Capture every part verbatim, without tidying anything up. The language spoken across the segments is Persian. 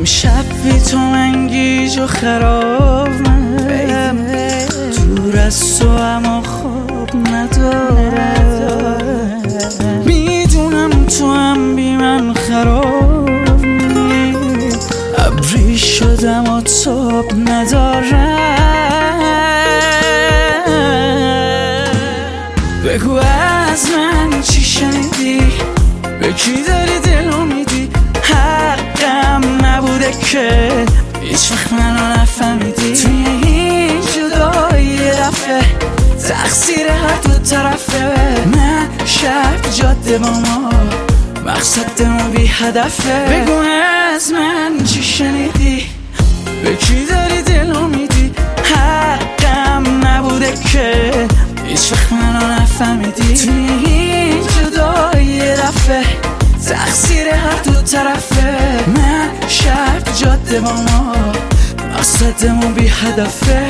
امشب بی تو من گیج و خرابم، دور از تو اما خواب ندارم. میدونم تو هم بی من خرابی، ابری شدم و تاب ندارم. بگو از من چی شنیدی، به کی داری دلو میدی؟ حقم نبوده که هیچ وقت منو نفهمیدی. توی این جدایی یه دفعه تقصیر هر دو طرفه. من شب جاده با ما مقصدمون بی هدفه. بگو از من چی شنیدی، به کی داری دلو میدی؟ حقم نبوده که هیچ وقت منو نفهمیدی. توی این جدایی یه دفعه تقصیر هر دو طرفه. من شب جاده با ما مقصدمون بی هدفه.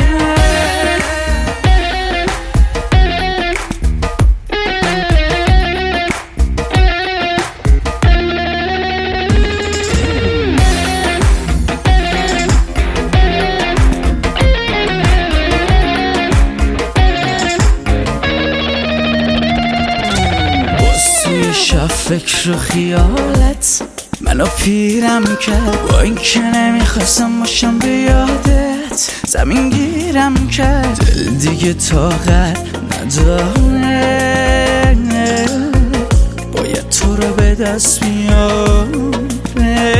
شب فکر و خیالت منو پیرم کرد، با این که نمیخواستم باشم به یادت. زمین گیرم کرد، دل دیگه طاقت نداره، باید تو رو به دست بیاره.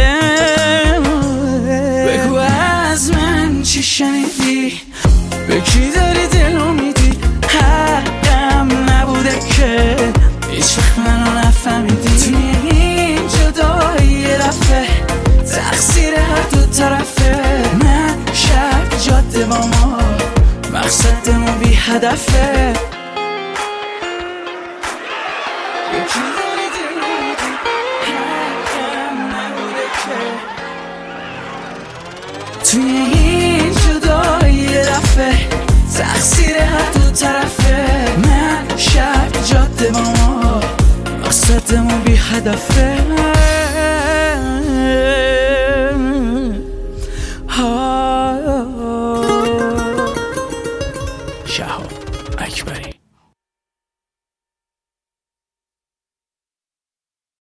بگو از من چی شنیدی، به کی داری دلو میدی؟ حقم نبوده که هیچ وقت منو نفهمیدی. توی این جدایی یه دفعه تقصیر هر دو طرفه. من شب جاده با ما مقصدمون بی هدفه. یکی داری دلو میدی، حقم نبوده که. توی این جدایی یه دفعه تقصیر هر دو طرفه. من شب جاده با ما مقصدمون بی هدفه.